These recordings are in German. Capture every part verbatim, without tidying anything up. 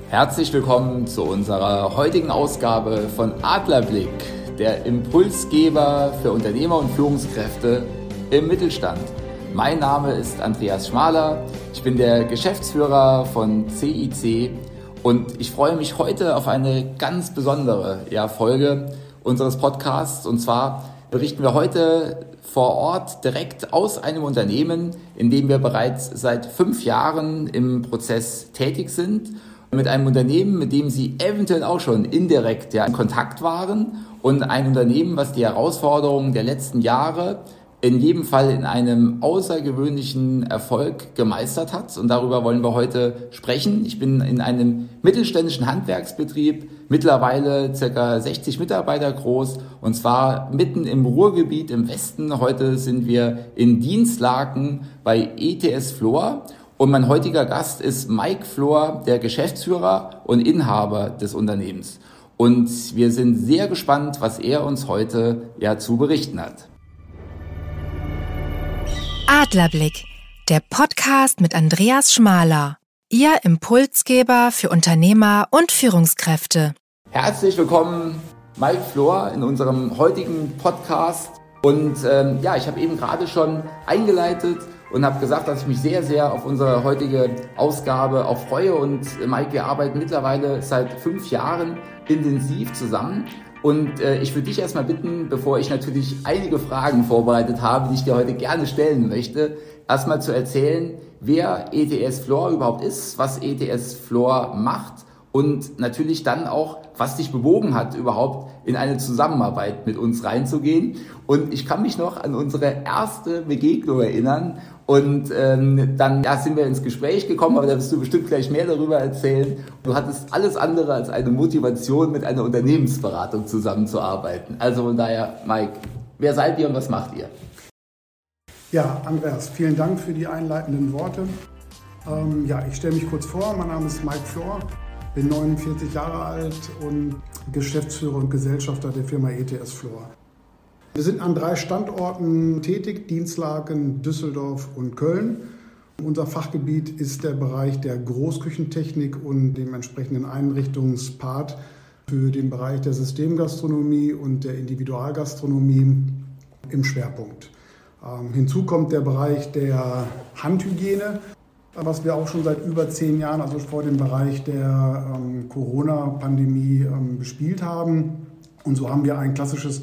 Herzlich willkommen zu unserer heutigen Ausgabe von Adlerblick, der Impulsgeber für Unternehmer und Führungskräfte im Mittelstand. Mein Name ist Andreas Schmaler, ich bin der Geschäftsführer von C I C und ich freue mich heute auf eine ganz besondere ja, Folge unseres Podcasts. Und zwar berichten wir heute vor Ort direkt aus einem Unternehmen, in dem wir bereits seit fünf Jahren im Prozess tätig sind. Mit einem Unternehmen, mit dem Sie eventuell auch schon indirekt ja, in Kontakt waren und ein Unternehmen, was die Herausforderungen der letzten Jahre in jedem Fall in einem außergewöhnlichen Erfolg gemeistert hat. Und darüber wollen wir heute sprechen. Ich bin in einem mittelständischen Handwerksbetrieb, mittlerweile circa sechzig Mitarbeiter groß, und zwar mitten im Ruhrgebiet im Westen. Heute sind wir in Dinslaken bei E T S Flor. Und mein heutiger Gast ist Mike Flor, der Geschäftsführer und Inhaber des Unternehmens. Und wir sind sehr gespannt, was er uns heute ja zu berichten hat. Adlerblick, der Podcast mit Andreas Schmaler, Ihr Impulsgeber für Unternehmer und Führungskräfte. Herzlich willkommen, Mike Flor, in unserem heutigen Podcast. Und ähm, ja, ich habe eben gerade schon eingeleitet und habe gesagt, dass ich mich sehr, sehr auf unsere heutige Ausgabe auch freue. Und äh, Mike, wir arbeiten mittlerweile seit fünf Jahren intensiv zusammen. Und äh, ich würde dich erstmal bitten, bevor ich natürlich einige Fragen vorbereitet habe, die ich dir heute gerne stellen möchte, erstmal zu erzählen, wer E T S Flor überhaupt ist, was E T S Flor macht und natürlich dann auch, was dich bewogen hat, überhaupt in eine Zusammenarbeit mit uns reinzugehen. Und ich kann mich noch an unsere erste Begegnung erinnern. Und ähm, dann ja, sind wir ins Gespräch gekommen, aber da wirst du bestimmt gleich mehr darüber erzählen. Du hattest alles andere als eine Motivation, mit einer Unternehmensberatung zusammenzuarbeiten. Also von daher, Mike, wer seid ihr und was macht ihr? Ja, Andreas, vielen Dank für die einleitenden Worte. Ähm, ja, ich stelle mich kurz vor, mein Name ist Mike Flor, bin neunundvierzig Jahre alt und Geschäftsführer und Gesellschafter der Firma E T S Flor. Wir sind an drei Standorten tätig, Dinslaken, Düsseldorf und Köln. Unser Fachgebiet ist der Bereich der Großküchentechnik und dem entsprechenden Einrichtungspart für den Bereich der Systemgastronomie und der Individualgastronomie im Schwerpunkt. Ähm, hinzu kommt der Bereich der Handhygiene, was wir auch schon seit über zehn Jahren, also vor dem Bereich der ähm, Corona-Pandemie, ähm, bespielt haben. Und so haben wir ein klassisches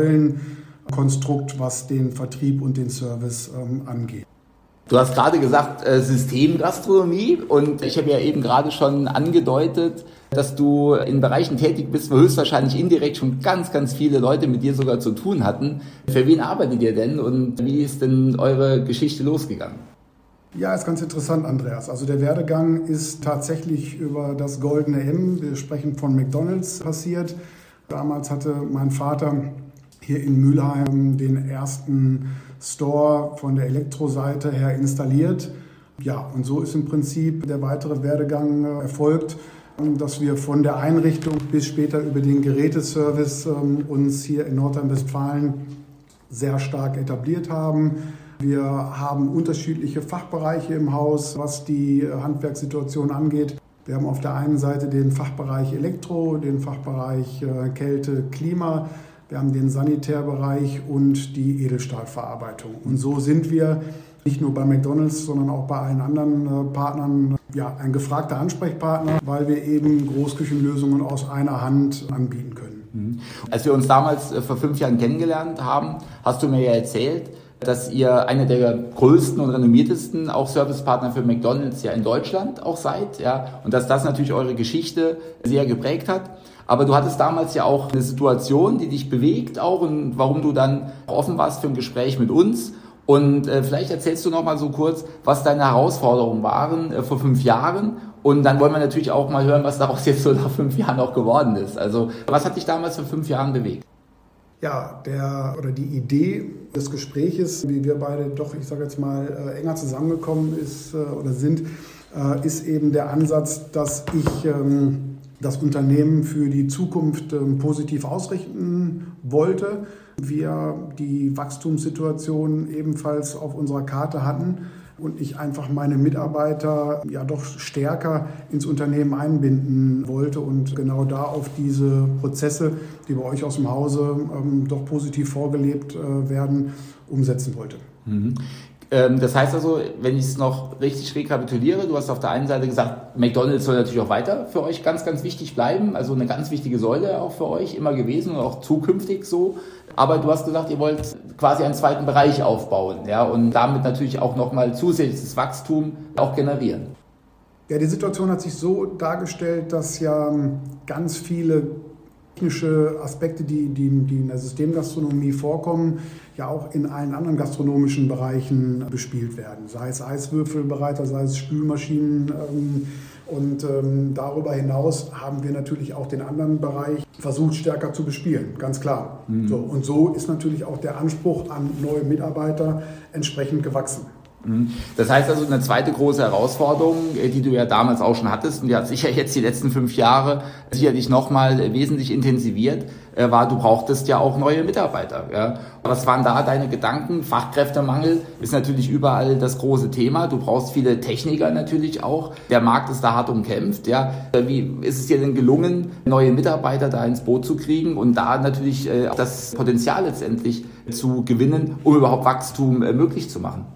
Drei-Säulen-Konstrukt, was den Vertrieb und den Service ähm, angeht. Du hast gerade gesagt äh, Systemgastronomie, und ich habe ja eben gerade schon angedeutet, dass du in Bereichen tätig bist, wo höchstwahrscheinlich indirekt schon ganz, ganz viele Leute mit dir sogar zu tun hatten. Für wen arbeitet ihr denn und wie ist denn eure Geschichte losgegangen? Ja, ist ganz interessant, Andreas. Also der Werdegang ist tatsächlich über das Goldene M, wir sprechen von McDonald's, passiert. Damals hatte mein Vater hier in Mülheim den ersten Store von der Elektroseite her installiert. Ja, und so ist im Prinzip der weitere Werdegang erfolgt, dass wir von der Einrichtung bis später über den Geräteservice uns hier in Nordrhein-Westfalen sehr stark etabliert haben. Wir haben unterschiedliche Fachbereiche im Haus, was die Handwerkssituation angeht. Wir haben auf der einen Seite den Fachbereich Elektro, den Fachbereich äh, Kälte, Klima, wir haben den Sanitärbereich und die Edelstahlverarbeitung. Und so sind wir nicht nur bei McDonald's, sondern auch bei allen anderen äh, Partnern ja, ein gefragter Ansprechpartner, weil wir eben Großküchenlösungen aus einer Hand anbieten können. Mhm. Als wir uns damals äh, vor fünf Jahren kennengelernt haben, hast du mir ja erzählt, dass ihr einer der größten und renommiertesten auch Servicepartner für McDonald's ja in Deutschland auch seid, ja, und dass das natürlich eure Geschichte sehr geprägt hat. Aber du hattest damals ja auch eine Situation, die dich bewegt auch, und warum du dann offen warst für ein Gespräch mit uns. Und äh, vielleicht erzählst du noch mal so kurz, was deine Herausforderungen waren äh, vor fünf Jahren. Und dann wollen wir natürlich auch mal hören, was daraus jetzt so nach fünf Jahren auch geworden ist. Also was hat dich damals vor fünf Jahren bewegt? Ja, der oder die Idee des Gespräches, wie wir beide doch, ich sage jetzt mal, äh, enger zusammengekommen ist äh, oder sind, äh, ist eben der Ansatz, dass ich ähm, das Unternehmen für die Zukunft ähm, positiv ausrichten wollte. Wir die Wachstumssituation ebenfalls auf unserer Karte hatten, und ich einfach meine Mitarbeiter ja doch stärker ins Unternehmen einbinden wollte und genau da auf diese Prozesse, die bei euch aus dem Hause ähm, doch positiv vorgelebt äh, werden, umsetzen wollte. Mhm. Das heißt also, wenn ich es noch richtig rekapituliere, du hast auf der einen Seite gesagt, McDonald's soll natürlich auch weiter für euch ganz, ganz wichtig bleiben, also eine ganz wichtige Säule auch für euch immer gewesen und auch zukünftig so. Aber du hast gesagt, ihr wollt quasi einen zweiten Bereich aufbauen, ja, und damit natürlich auch nochmal zusätzliches Wachstum auch generieren. Ja, die Situation hat sich so dargestellt, dass ja ganz viele technische Aspekte, die, die, die in der Systemgastronomie vorkommen, ja auch in allen anderen gastronomischen Bereichen bespielt werden. Sei es Eiswürfelbereiter, sei es Spülmaschinen. Ähm, und ähm, darüber hinaus haben wir natürlich auch den anderen Bereich versucht stärker zu bespielen, ganz klar. Mhm. So, und so ist natürlich auch der Anspruch an neue Mitarbeiter entsprechend gewachsen. Das heißt also, eine zweite große Herausforderung, die du ja damals auch schon hattest, und die hat sich ja jetzt die letzten fünf Jahre sicherlich nochmal wesentlich intensiviert, war, du brauchtest ja auch neue Mitarbeiter. Ja. Was waren da deine Gedanken? Fachkräftemangel ist natürlich überall das große Thema. Du brauchst viele Techniker natürlich auch. Der Markt ist da hart umkämpft. Ja. Wie ist es dir denn gelungen, neue Mitarbeiter da ins Boot zu kriegen und da natürlich das Potenzial letztendlich zu gewinnen, um überhaupt Wachstum möglich zu machen?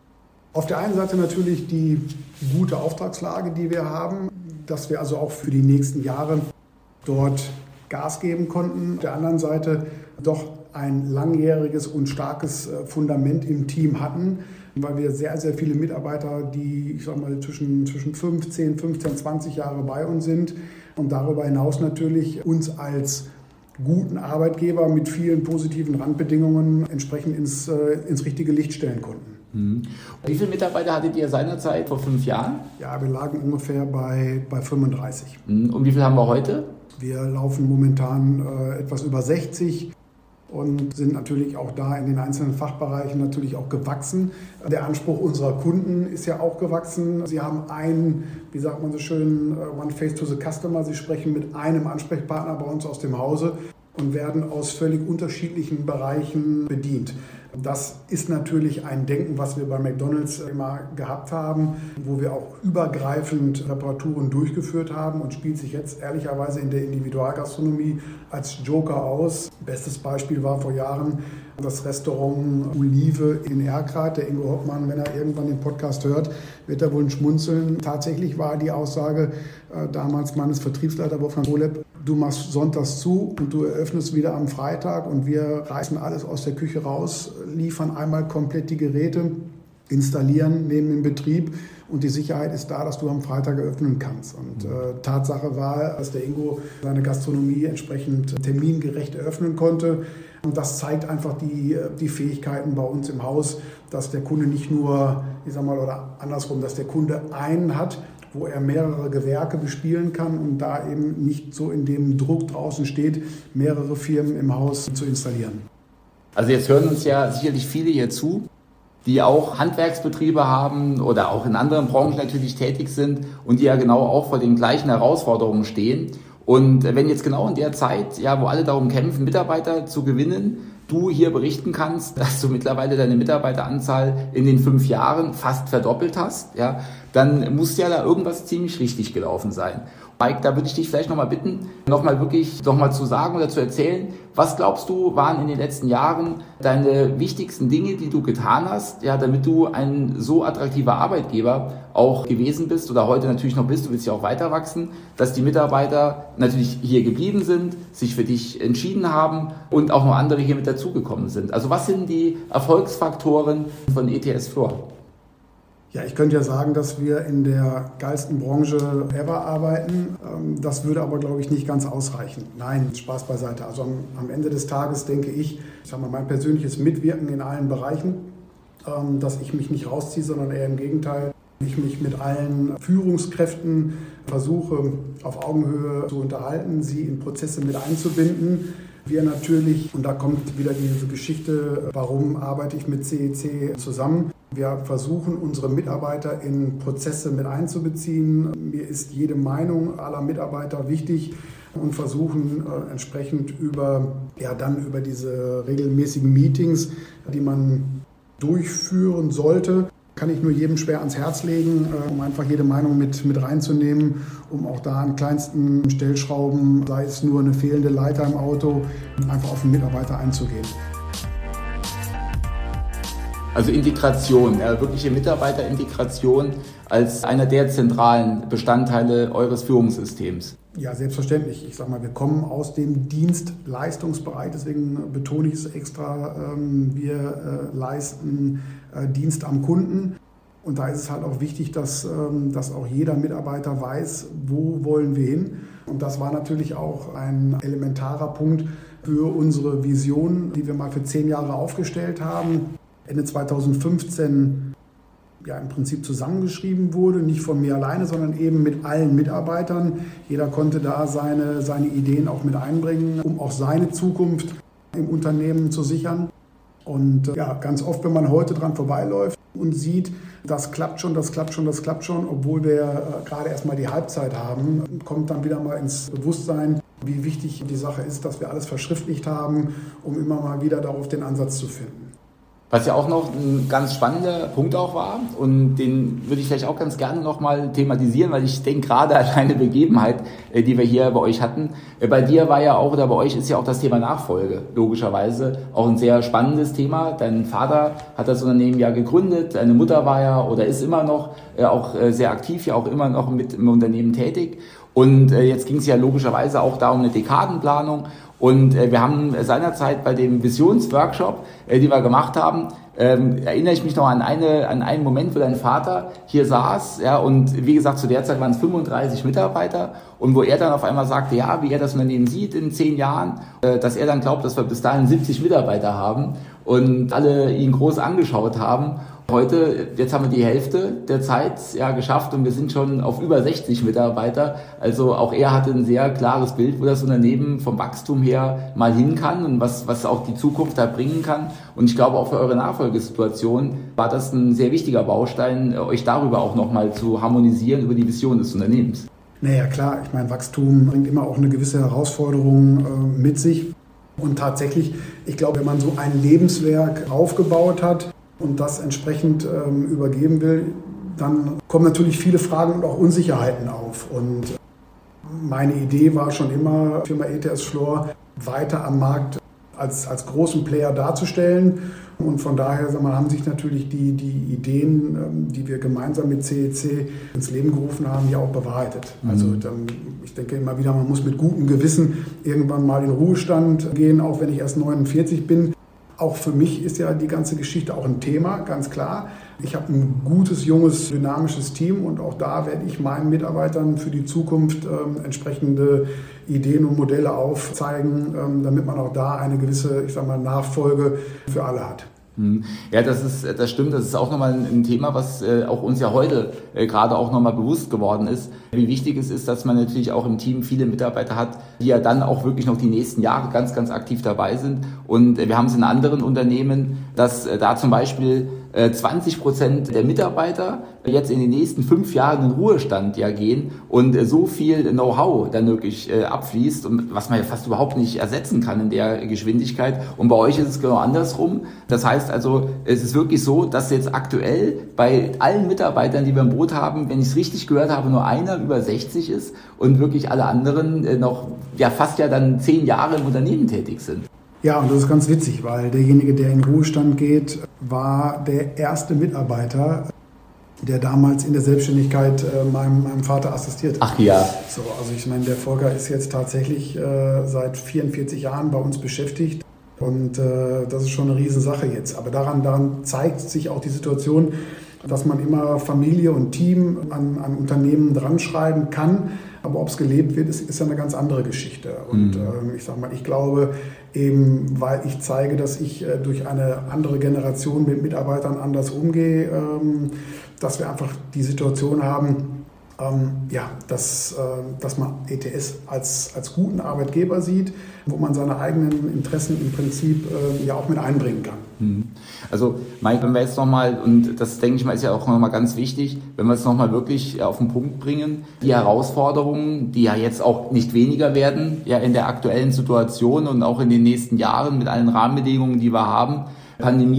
Auf der einen Seite natürlich die gute Auftragslage, die wir haben, dass wir also auch für die nächsten Jahre dort Gas geben konnten. Auf der anderen Seite doch ein langjähriges und starkes Fundament im Team hatten, weil wir sehr, sehr viele Mitarbeiter, die ich sag mal zwischen, zwischen fünfzehn, fünfzehn, zwanzig Jahre bei uns sind und darüber hinaus natürlich uns als guten Arbeitgeber mit vielen positiven Randbedingungen entsprechend ins, ins richtige Licht stellen konnten. Mhm. Wie viele Mitarbeiter hattet ihr seinerzeit vor fünf Jahren? Ja, wir lagen ungefähr bei, bei fünfunddreißig. Und wie viel haben wir heute? Wir laufen momentan äh, etwas über sechzig und sind natürlich auch da in den einzelnen Fachbereichen natürlich auch gewachsen. Der Anspruch unserer Kunden ist ja auch gewachsen. Sie haben einen, wie sagt man so schön, One Face to the Customer. Sie sprechen mit einem Ansprechpartner bei uns aus dem Hause und werden aus völlig unterschiedlichen Bereichen bedient. Das ist natürlich ein Denken, was wir bei McDonald's immer gehabt haben, wo wir auch übergreifend Reparaturen durchgeführt haben und spielt sich jetzt ehrlicherweise in der Individualgastronomie als Joker aus. Bestes Beispiel war vor Jahren das Restaurant Olive in Erkrath. Der Ingo Hoppmann, wenn er irgendwann den Podcast hört, wird er wohl schmunzeln. Tatsächlich war die Aussage äh, damals meines Vertriebsleiters Wolfgang Holeb: Du machst sonntags zu und du eröffnest wieder am Freitag und wir reißen alles aus der Küche raus, liefern einmal komplett die Geräte, installieren, nehmen in Betrieb und die Sicherheit ist da, dass du am Freitag eröffnen kannst. Und äh, Tatsache war, dass der Ingo seine Gastronomie entsprechend termingerecht eröffnen konnte. Und das zeigt einfach die, die Fähigkeiten bei uns im Haus, dass der Kunde nicht nur, ich sag mal, oder andersrum, dass der Kunde einen hat, wo er mehrere Gewerke bespielen kann und da eben nicht so in dem Druck draußen steht, mehrere Firmen im Haus zu installieren. Also jetzt hören uns ja sicherlich viele hier zu, die auch Handwerksbetriebe haben oder auch in anderen Branchen natürlich tätig sind und die ja genau auch vor den gleichen Herausforderungen stehen. Und wenn jetzt genau in der Zeit, ja, wo alle darum kämpfen, Mitarbeiter zu gewinnen, du hier berichten kannst, dass du mittlerweile deine Mitarbeiteranzahl in den fünf Jahren fast verdoppelt hast, ja, dann muss ja da irgendwas ziemlich richtig gelaufen sein. Mike, da würde ich dich vielleicht nochmal bitten, nochmal wirklich nochmal zu sagen oder zu erzählen, was glaubst du, waren in den letzten Jahren deine wichtigsten Dinge, die du getan hast, ja, damit du ein so attraktiver Arbeitgeber auch gewesen bist oder heute natürlich noch bist, du willst ja auch weiter wachsen, dass die Mitarbeiter natürlich hier geblieben sind, sich für dich entschieden haben und auch noch andere hier mit dazugekommen sind. Also was sind die Erfolgsfaktoren von E T S Flor? Ja, ich könnte ja sagen, dass wir in der geilsten Branche ever arbeiten. Das würde aber, glaube ich, nicht ganz ausreichen. Nein, Spaß beiseite. Also am, am Ende des Tages denke ich, ich sage mal, mein persönliches Mitwirken in allen Bereichen, dass ich mich nicht rausziehe, sondern eher im Gegenteil, ich mich mit allen Führungskräften versuche, auf Augenhöhe zu unterhalten, sie in Prozesse mit einzubinden. Wir natürlich, und da kommt wieder diese Geschichte, warum arbeite ich mit C E C zusammen? Wir versuchen, unsere Mitarbeiter in Prozesse mit einzubeziehen. Mir ist jede Meinung aller Mitarbeiter wichtig und versuchen äh, entsprechend über, ja, dann über diese regelmäßigen Meetings, die man durchführen sollte, Kann ich nur jedem schwer ans Herz legen, um einfach jede Meinung mit, mit reinzunehmen, um auch da an kleinsten Stellschrauben, sei es nur eine fehlende Leiter im Auto, einfach auf den Mitarbeiter einzugehen. Also Integration, ja, wirkliche Mitarbeiterintegration als einer der zentralen Bestandteile eures Führungssystems. Ja, selbstverständlich. Ich sage mal, wir kommen aus dem Dienstleistungsbereich, deswegen betone ich es extra. Wir leisten Dienst am Kunden. Und da ist es halt auch wichtig, dass, dass auch jeder Mitarbeiter weiß, wo wollen wir hin. Und das war natürlich auch ein elementarer Punkt für unsere Vision, die wir mal für zehn Jahre aufgestellt haben. Ende zweitausendfünfzehn ja im Prinzip zusammengeschrieben wurde, nicht von mir alleine, sondern eben mit allen Mitarbeitern. Jeder konnte da seine, seine Ideen auch mit einbringen, um auch seine Zukunft im Unternehmen zu sichern. Und ja, ganz oft, wenn man heute dran vorbeiläuft und sieht, das klappt schon, das klappt schon, das klappt schon, obwohl wir äh, gerade erst mal die Halbzeit haben, kommt dann wieder mal ins Bewusstsein, wie wichtig die Sache ist, dass wir alles verschriftlicht haben, um immer mal wieder darauf den Ansatz zu finden. Was ja auch noch ein ganz spannender Punkt auch war, und den würde ich vielleicht auch ganz gerne nochmal thematisieren, weil ich denke, gerade an eine Begebenheit, die wir hier bei euch hatten. Bei dir war ja auch, oder bei euch ist ja auch das Thema Nachfolge, logischerweise, auch ein sehr spannendes Thema. Dein Vater hat das Unternehmen ja gegründet, deine Mutter war ja oder ist immer noch auch sehr aktiv, ja auch immer noch mit im Unternehmen tätig. Und jetzt ging es ja logischerweise auch da um eine Dekadenplanung. Und äh, wir haben seinerzeit bei dem Visionsworkshop, äh, die wir gemacht haben, ähm, erinnere ich mich noch an eine an einen Moment, wo dein Vater hier saß, ja, und wie gesagt, zu der Zeit waren es fünfunddreißig Mitarbeiter, und wo er dann auf einmal sagte, ja, wie er das Unternehmen sieht in zehn Jahren, äh, dass er dann glaubt, dass wir bis dahin siebzig Mitarbeiter haben, und alle ihn groß angeschaut haben. Heute, jetzt haben wir die Hälfte der Zeit ja geschafft und wir sind schon auf über sechzig Mitarbeiter. Also auch er hatte ein sehr klares Bild, wo das Unternehmen vom Wachstum her mal hin kann und was, was auch die Zukunft da bringen kann. Und ich glaube, auch für eure Nachfolgesituation war das ein sehr wichtiger Baustein, euch darüber auch nochmal zu harmonisieren über die Vision des Unternehmens. Naja, klar, ich meine, Wachstum bringt immer auch eine gewisse Herausforderung äh, mit sich. Und tatsächlich, ich glaube, wenn man so ein Lebenswerk aufgebaut hat und das entsprechend ähm, übergeben will, dann kommen natürlich viele Fragen und auch Unsicherheiten auf. Und meine Idee war schon immer, Firma E T S Flor weiter am Markt als, als großen Player darzustellen. Und von daher sagen wir, haben sich natürlich die, die Ideen, ähm, die wir gemeinsam mit C E C ins Leben gerufen haben, ja auch bewahrheitet. Mhm. Also dann, ich denke immer wieder, man muss mit gutem Gewissen irgendwann mal in Ruhestand gehen, auch wenn ich erst neunundvierzig bin. Auch für mich ist ja die ganze Geschichte auch ein Thema, ganz klar. Ich habe ein gutes, junges, dynamisches Team und auch da werde ich meinen Mitarbeitern für die Zukunft ähm, entsprechende Ideen und Modelle aufzeigen, ähm, damit man auch da eine gewisse, ich sag mal, Nachfolge für alle hat. Ja, das ist, das stimmt. Das ist auch nochmal ein Thema, was äh, auch uns ja heute äh, gerade auch nochmal bewusst geworden ist, wie wichtig es ist, dass man natürlich auch im Team viele Mitarbeiter hat, die ja dann auch wirklich noch die nächsten Jahre ganz, ganz aktiv dabei sind. Und äh, wir haben es in anderen Unternehmen, dass äh, da zum Beispiel äh, zwanzig Prozent der Mitarbeiter jetzt in den nächsten fünf Jahren in Ruhestand ja gehen und äh, so viel Know-how dann wirklich äh, abfließt, und was man ja fast überhaupt nicht ersetzen kann in der Geschwindigkeit. Und bei euch ist es genau andersrum. Das heißt also, es ist wirklich so, dass jetzt aktuell bei allen Mitarbeitern, die wir im Boot haben, wenn ich es richtig gehört habe, nur einer über sechzig ist und wirklich alle anderen äh, noch ja fast ja dann zehn Jahre im Unternehmen tätig sind. Ja, und das ist ganz witzig, weil derjenige, der in Ruhestand geht, war der erste Mitarbeiter, der damals in der Selbstständigkeit äh, meinem, meinem Vater assistiert hat. Ach ja. So, also ich meine, der Volker ist jetzt tatsächlich äh, seit vierundvierzig Jahren bei uns beschäftigt. Und äh, das ist schon eine Riesensache jetzt. Aber daran, daran zeigt sich auch die Situation, dass man immer Familie und Team an, an Unternehmen dran schreiben kann. Aber ob es gelebt wird, ist, ist ja eine ganz andere Geschichte. Und mhm. ähm, ich sage mal, ich glaube eben, weil ich zeige, dass ich äh, durch eine andere Generation mit Mitarbeitern anders umgehe, ähm, dass wir einfach die Situation haben, ähm, ja, dass, äh, dass man E T S als, als guten Arbeitgeber sieht, wo man seine eigenen Interessen im Prinzip äh, ja auch mit einbringen kann. Also Mike, wenn wir jetzt nochmal, und das denke ich mal ist ja auch nochmal ganz wichtig, wenn wir es nochmal wirklich auf den Punkt bringen, die Herausforderungen, die ja jetzt auch nicht weniger werden, ja in der aktuellen Situation und auch in den nächsten Jahren mit allen Rahmenbedingungen, die wir haben. Pandemie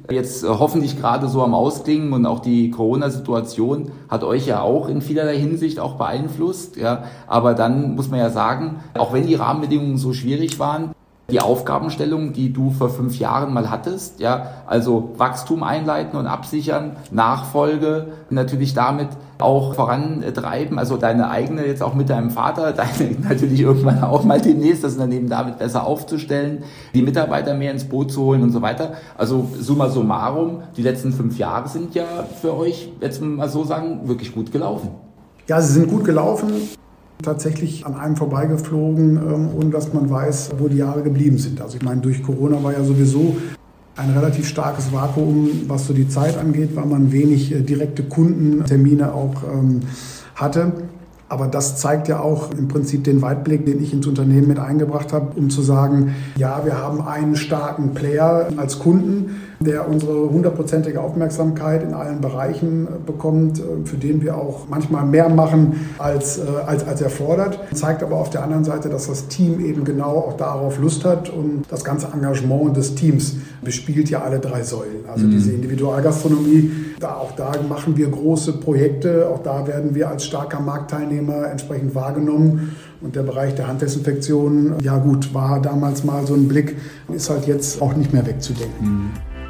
jetzt hoffentlich gerade so am Ausklingen und auch die Corona-Situation hat euch ja auch in vielerlei Hinsicht auch beeinflusst. Ja. Aber dann muss man ja sagen, auch wenn die Rahmenbedingungen so schwierig waren, die Aufgabenstellung, die du vor fünf Jahren mal hattest, ja, also Wachstum einleiten und absichern, Nachfolge natürlich damit auch vorantreiben, also deine eigene jetzt auch mit deinem Vater, deine natürlich irgendwann auch mal demnächst das Unternehmen damit besser aufzustellen, die Mitarbeiter mehr ins Boot zu holen und so weiter. Also summa summarum, die letzten fünf Jahre sind ja für euch, jetzt mal so sagen, wirklich gut gelaufen. Ja, sie sind gut gelaufen. Tatsächlich an einem vorbeigeflogen, ohne dass man weiß, wo die Jahre geblieben sind. Also ich meine, durch Corona war ja sowieso ein relativ starkes Vakuum, was so die Zeit angeht, weil man wenig direkte Kundentermine auch ähm, hatte. Aber das zeigt ja auch im Prinzip den Weitblick, den ich ins Unternehmen mit eingebracht habe, um zu sagen, ja, wir haben einen starken Player als Kunden, der unsere hundertprozentige Aufmerksamkeit in allen Bereichen bekommt, für den wir auch manchmal mehr machen, als, als, als er fordert. Zeigt aber auf der anderen Seite, dass das Team eben genau auch darauf Lust hat und das ganze Engagement des Teams bespielt ja alle drei Säulen. Also mhm. diese Individualgastronomie, da, auch da machen wir große Projekte, auch da werden wir als starker Marktteilnehmer entsprechend wahrgenommen. Und der Bereich der Handdesinfektion, ja gut, war damals mal so ein Blick, ist halt jetzt auch nicht mehr wegzudenken. Mhm.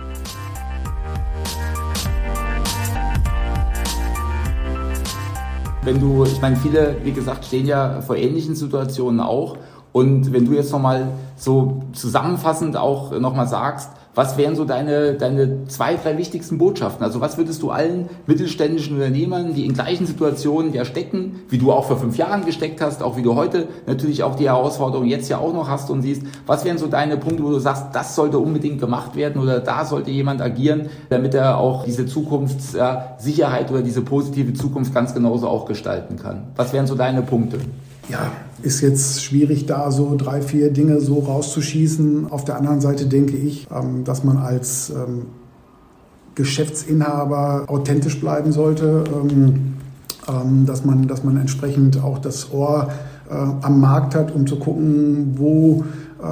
Wenn du, ich meine, viele, wie gesagt, stehen ja vor ähnlichen Situationen auch. Und wenn du jetzt nochmal so zusammenfassend auch nochmal sagst, was wären so deine, deine zwei, drei wichtigsten Botschaften? Also was würdest du allen mittelständischen Unternehmern, die in gleichen Situationen ja stecken, wie du auch vor fünf Jahren gesteckt hast, auch wie du heute natürlich auch die Herausforderung jetzt ja auch noch hast und siehst, was wären so deine Punkte, wo du sagst, das sollte unbedingt gemacht werden oder da sollte jemand agieren, damit er auch diese Zukunftssicherheit oder diese positive Zukunft ganz genauso auch gestalten kann? Was wären so deine Punkte? Ja, ist jetzt schwierig, da so drei, vier Dinge so rauszuschießen. Auf der anderen Seite denke ich, dass man als Geschäftsinhaber authentisch bleiben sollte, dass man, dass man entsprechend auch das Ohr am Markt hat, um zu gucken, wo,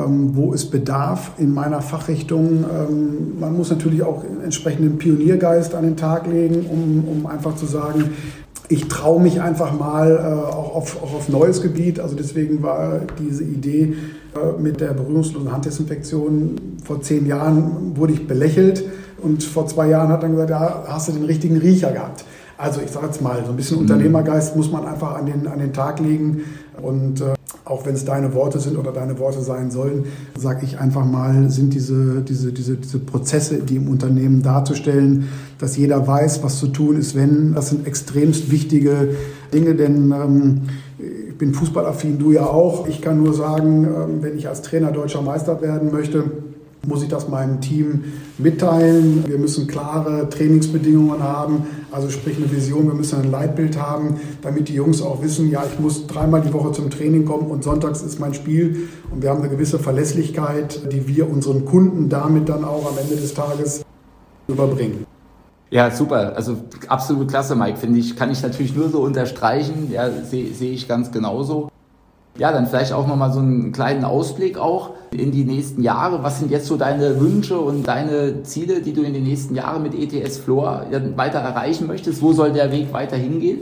wo es Bedarf in meiner Fachrichtung. Man muss natürlich auch entsprechenden Pioniergeist an den Tag legen, um, um einfach zu sagen, ich traue mich einfach mal äh, auch, auf, auch auf neues Gebiet. Also deswegen war diese Idee äh, mit der berührungslosen Handdesinfektion vor zehn Jahren wurde ich belächelt und vor zwei Jahren hat dann gesagt, ja, hast du den richtigen Riecher gehabt. Also ich sage jetzt mal, so ein bisschen mhm. Unternehmergeist muss man einfach an den, an den Tag legen und äh, auch wenn es deine Worte sind oder deine Worte sein sollen, sage ich einfach mal, sind diese, diese, diese, diese Prozesse, die im Unternehmen darzustellen, dass jeder weiß, was zu tun ist, wenn. Das sind extremst wichtige Dinge, denn ähm, ich bin fußballaffin, du ja auch. Ich kann nur sagen, ähm, wenn ich als Trainer deutscher Meister werden möchte, muss ich das meinem Team mitteilen. Wir müssen klare Trainingsbedingungen haben, also sprich eine Vision, wir müssen ein Leitbild haben, damit die Jungs auch wissen, ja, ich muss dreimal die Woche zum Training kommen und sonntags ist mein Spiel. Und wir haben eine gewisse Verlässlichkeit, die wir unseren Kunden damit dann auch am Ende des Tages überbringen. Ja, super. Also absolut klasse, Mike, finde ich. Kann ich natürlich nur so unterstreichen. Ja, sehe seh ich ganz genauso. Ja, dann vielleicht auch nochmal so einen kleinen Ausblick auch in die nächsten Jahre. Was sind jetzt so deine Wünsche und deine Ziele, die du in den nächsten Jahren mit E T S Flor weiter erreichen möchtest? Wo soll der Weg weiter hingehen?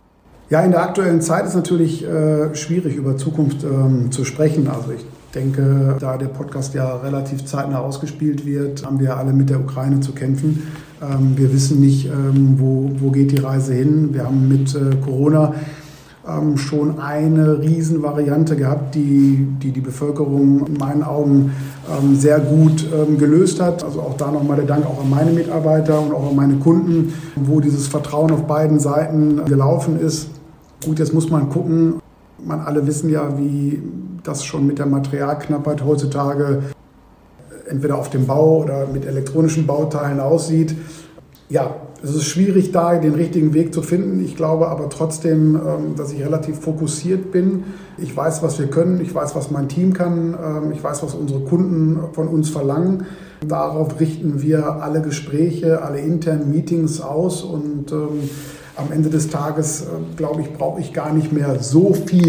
Ja, in der aktuellen Zeit ist natürlich äh, schwierig, über Zukunft ähm, zu sprechen. Also ich denke, da der Podcast ja relativ zeitnah ausgespielt wird, haben wir alle mit der Ukraine zu kämpfen. Ähm, wir wissen nicht, ähm, wo, wo geht die Reise hin. Wir haben mit äh, Corona Ähm, schon eine Riesenvariante gehabt, die, die die Bevölkerung in meinen Augen ähm, sehr gut ähm, gelöst hat. Also auch da nochmal der Dank auch an meine Mitarbeiter und auch an meine Kunden, wo dieses Vertrauen auf beiden Seiten gelaufen ist. Gut, jetzt muss man gucken. Man alle wissen ja, wie das schon mit der Materialknappheit heutzutage entweder auf dem Bau oder mit elektronischen Bauteilen aussieht. Ja, es ist schwierig, da den richtigen Weg zu finden. Ich glaube aber trotzdem, dass ich relativ fokussiert bin. Ich weiß, was wir können. Ich weiß, was mein Team kann. Ich weiß, was unsere Kunden von uns verlangen. Darauf richten wir alle Gespräche, alle internen Meetings aus. Und ähm, am Ende des Tages, äh, glaube ich, brauche ich gar nicht mehr so viel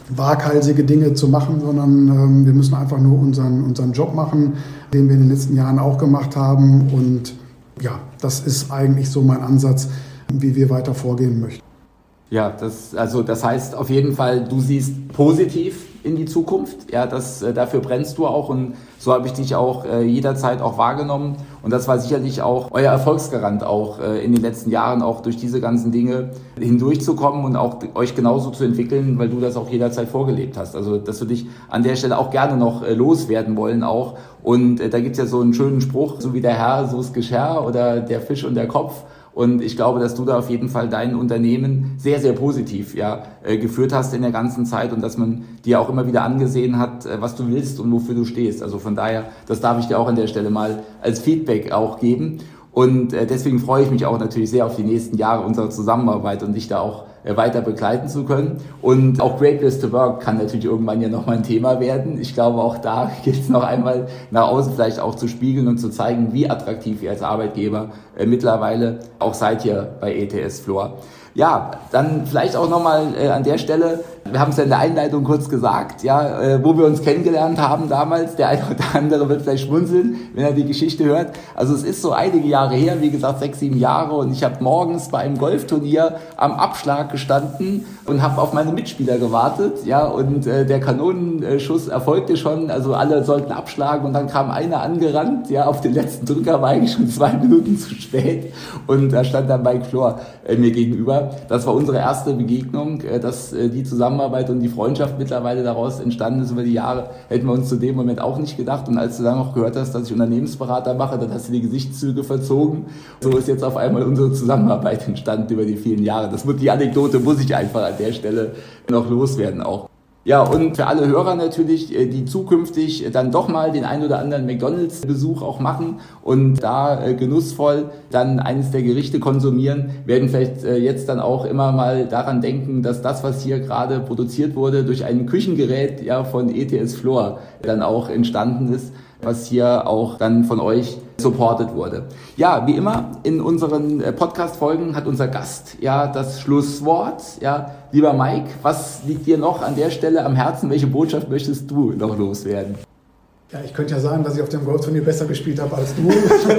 waghalsige Dinge zu machen, sondern ähm, wir müssen einfach nur unseren, unseren Job machen, den wir in den letzten Jahren auch gemacht haben. Und ja, das ist eigentlich so mein Ansatz, wie wir weiter vorgehen möchten. Ja, das, also das heißt auf jeden Fall, du siehst positiv in die Zukunft. Ja, das, äh, dafür brennst du auch und so habe ich dich auch äh, jederzeit auch wahrgenommen. Und das war sicherlich auch euer Erfolgsgarant, auch äh, in den letzten Jahren auch durch diese ganzen Dinge hindurchzukommen und auch euch genauso zu entwickeln, weil du das auch jederzeit vorgelebt hast. Also dass wir dich an der Stelle auch gerne noch äh, loswerden wollen auch. Und äh, da gibt's ja so einen schönen Spruch, so wie der Herr, so ist Geschirr oder der Fisch und der Kopf. Und ich glaube, dass du da auf jeden Fall dein Unternehmen sehr, sehr positiv ja, äh, geführt hast in der ganzen Zeit und dass man dir auch immer wieder angesehen hat, äh, was du willst und wofür du stehst. Also von daher, das darf ich dir auch an der Stelle mal als Feedback auch geben. Und äh, deswegen freue ich mich auch natürlich sehr auf die nächsten Jahre unserer Zusammenarbeit und dich da auch äh, weiter begleiten zu können. Und auch Great Place to Work kann natürlich irgendwann ja nochmal ein Thema werden. Ich glaube, auch da gilt es noch einmal nach außen vielleicht auch zu spiegeln und zu zeigen, wie attraktiv ihr als Arbeitgeber äh, mittlerweile auch seid hier bei E T S Fluor. Ja, dann vielleicht auch nochmal äh, an der Stelle, wir haben es ja in der Einleitung kurz gesagt, ja, äh, wo wir uns kennengelernt haben damals, der eine oder andere wird vielleicht schmunzeln, wenn er die Geschichte hört. Also es ist so einige Jahre her, wie gesagt sechs, sieben Jahre und ich habe morgens bei einem Golfturnier am Abschlag gestanden und habe auf meine Mitspieler gewartet, ja, und äh, der Kanonenschuss erfolgte schon, also alle sollten abschlagen und dann kam einer angerannt, ja, auf den letzten Drücker war eigentlich schon zwei Minuten zu spät und da stand dann Mike Fluor äh, mir gegenüber. Das war unsere erste Begegnung, dass die Zusammenarbeit und die Freundschaft mittlerweile daraus entstanden ist über die Jahre, hätten wir uns zu dem Moment auch nicht gedacht. Und als du dann noch gehört hast, dass ich Unternehmensberater mache, dann hast du die Gesichtszüge verzogen. So ist jetzt auf einmal unsere Zusammenarbeit entstanden über die vielen Jahre. Das wird die Anekdote, muss ich einfach an der Stelle noch loswerden auch. Ja, und für alle Hörer natürlich, die zukünftig dann doch mal den ein oder anderen McDonalds-Besuch auch machen und da genussvoll dann eines der Gerichte konsumieren, werden vielleicht jetzt dann auch immer mal daran denken, dass das, was hier gerade produziert wurde, durch ein Küchengerät ja von E T S Fluor dann auch entstanden ist, was hier auch dann von euch supported wurde. Ja, wie immer in unseren Podcast-Folgen hat unser Gast ja das Schlusswort. Ja, lieber Mike, was liegt dir noch an der Stelle am Herzen? Welche Botschaft möchtest du noch loswerden? Ja, ich könnte ja sagen, dass ich auf dem Golfturnier besser gespielt habe als du.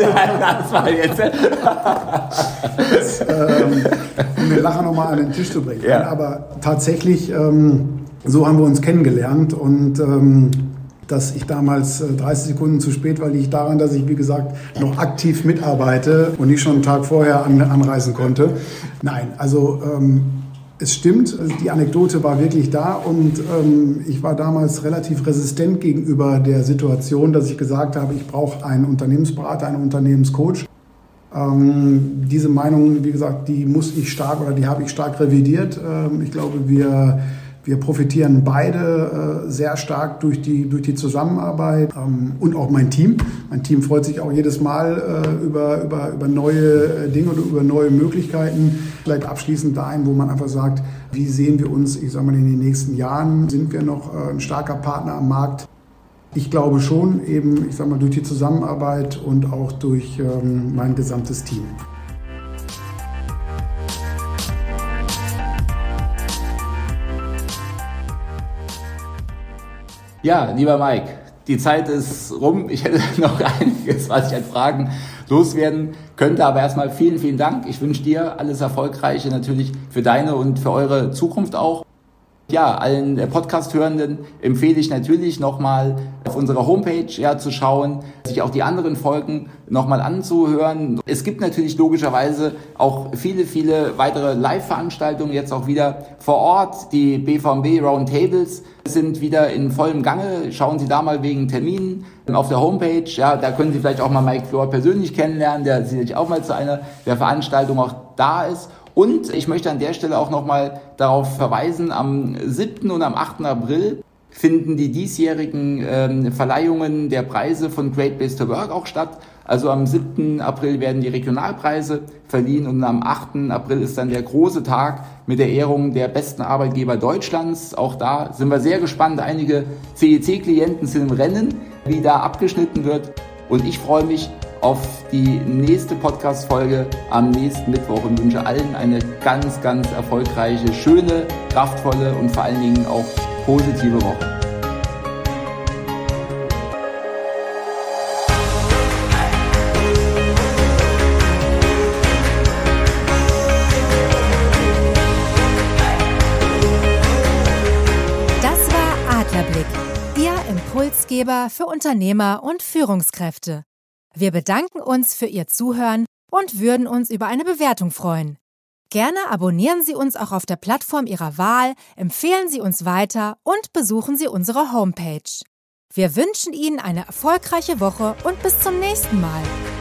Das war jetzt. das, ähm, um den Lacher nochmal an den Tisch zu bringen. Ja. Aber tatsächlich, ähm, so haben wir uns kennengelernt und ähm, dass ich damals dreißig Sekunden zu spät war, liegt daran, dass ich, wie gesagt, noch aktiv mitarbeite und nicht schon einen Tag vorher an, anreisen konnte. Nein, also ähm, es stimmt, die Anekdote war wirklich da und ähm, ich war damals relativ resistent gegenüber der Situation, dass ich gesagt habe, ich brauche einen Unternehmensberater, einen Unternehmenscoach. Ähm, diese Meinung, wie gesagt, die muss ich stark oder die habe ich stark revidiert. Ähm, ich glaube, wir Wir profitieren beide äh, sehr stark durch die, durch die Zusammenarbeit ähm, und auch mein Team. Mein Team freut sich auch jedes Mal äh, über, über, über neue Dinge oder über neue Möglichkeiten. Vielleicht abschließend dahin, wo man einfach sagt, wie sehen wir uns, ich sage mal, in den nächsten Jahren? Sind wir noch äh, ein starker Partner am Markt? Ich glaube schon, eben, ich sage mal, durch die Zusammenarbeit und auch durch ähm, mein gesamtes Team. Ja, lieber Mike, die Zeit ist rum. Ich hätte noch einiges, was ich an Fragen loswerden könnte, aber erstmal vielen, vielen Dank. Ich wünsche dir alles Erfolgreiche natürlich für deine und für eure Zukunft auch. Ja, allen Podcast-Hörenden empfehle ich natürlich nochmal auf unserer Homepage ja, zu schauen, sich auch die anderen Folgen nochmal anzuhören. Es gibt natürlich logischerweise auch viele, viele weitere Live-Veranstaltungen jetzt auch wieder vor Ort. Die B V M B Roundtables sind wieder in vollem Gange. Schauen Sie da mal wegen Terminen auf der Homepage. Ja, da können Sie vielleicht auch mal Mike Fluor persönlich kennenlernen, der sicherlich auch mal zu einer der Veranstaltungen auch da ist. Und ich möchte an der Stelle auch nochmal darauf verweisen, am siebten und am achten April finden die diesjährigen ähm, Verleihungen der Preise von Great Place to Work auch statt. Also am siebten April werden die Regionalpreise verliehen und am achten April ist dann der große Tag mit der Ehrung der besten Arbeitgeber Deutschlands. Auch da sind wir sehr gespannt. Einige C E C-Klienten sind im Rennen, wie da abgeschnitten wird. Und ich freue mich auf die nächste Podcast-Folge am nächsten Mittwoch und wünsche allen eine ganz, ganz erfolgreiche, schöne, kraftvolle und vor allen Dingen auch positive Woche. Adlerblick, Ihr Impulsgeber für Unternehmer und Führungskräfte. Wir bedanken uns für Ihr Zuhören und würden uns über eine Bewertung freuen. Gerne abonnieren Sie uns auch auf der Plattform Ihrer Wahl, empfehlen Sie uns weiter und besuchen Sie unsere Homepage. Wir wünschen Ihnen eine erfolgreiche Woche und bis zum nächsten Mal.